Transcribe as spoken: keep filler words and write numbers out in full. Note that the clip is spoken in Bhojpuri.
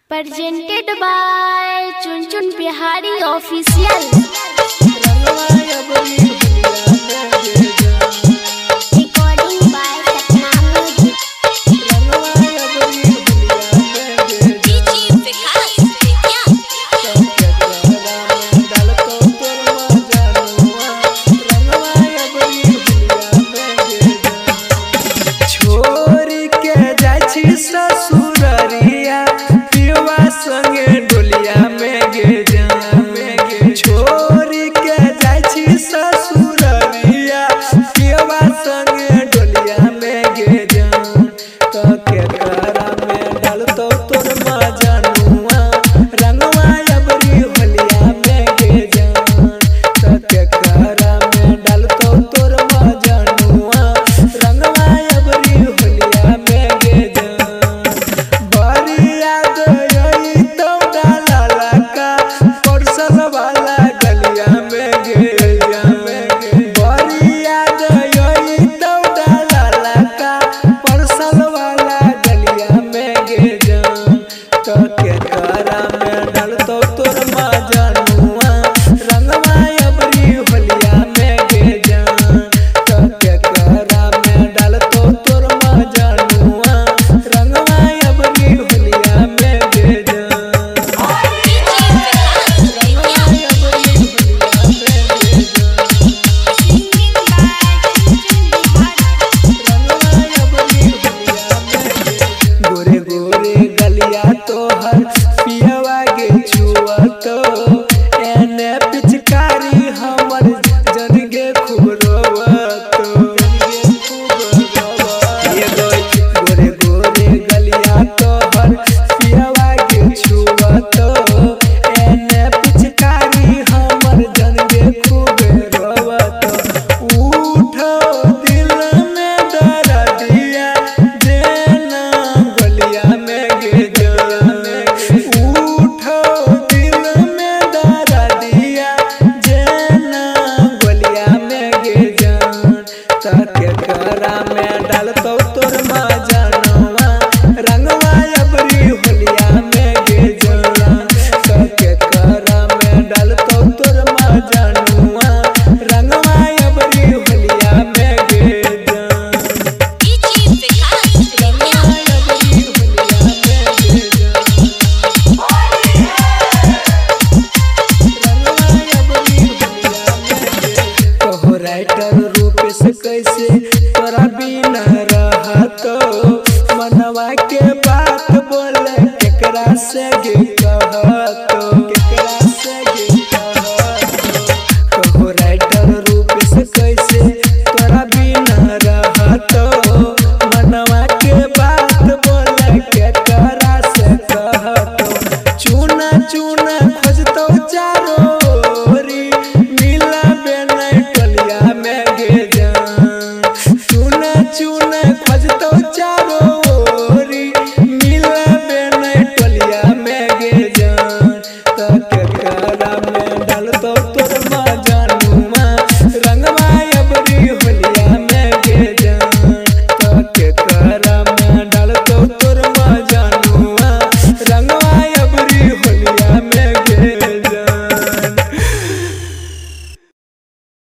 Presented by Chun Chun Bihari Official. Recording by Satnam Music. छोरी के जाय छी ससुररिया पियवा संगे डोलिया में गे जा छोरी के जाय छी ससुररिया पियवा संगे डोलिया में गे जा तो के करा में डालतो तोर मजनुआ रंगवा अबरी होलिया में गे जा तो के करा में डालतो तोर मजनुआ रंगवा अबरी होलिया में गे जा बड़ी याद आई तो डाला लका परसल वाला गलिया में गे जा बड़ी याद आई तो डाला लका परसल वाला गलिया में गे जा तो के करा में डालतो तोर मजनुआ रंगवा अबरी होलिया में गे जा तो के करा में डालतो तोर मजनुआ रंगवा अबरी होलिया में गे जा गोरे गोरे गलिया तोहर पियवा गे छुअतो एने पिचकारी हमर जन गे खूब रोवतो ये गोरे गोरे गलिया तोहर पियवा गे छुअतो एने पिचकारी हमर जन गे खूब रोवतो उठो दिल में दर्दिया जेना गलिया में गे जा उठो दिल में दर्दिया जेना गलिया में गे जा तके करा में डालतो तोर मजनुआ रंगवा अबरी होलिया में गे जा तके करा में डालतो तोर मजनुआ रंगवा अबरी होलिया में गे जा कहो राइटर रूपेश कैसे तोरा बिना रहतो मनवा के बात बोले केकरा से गे कहतो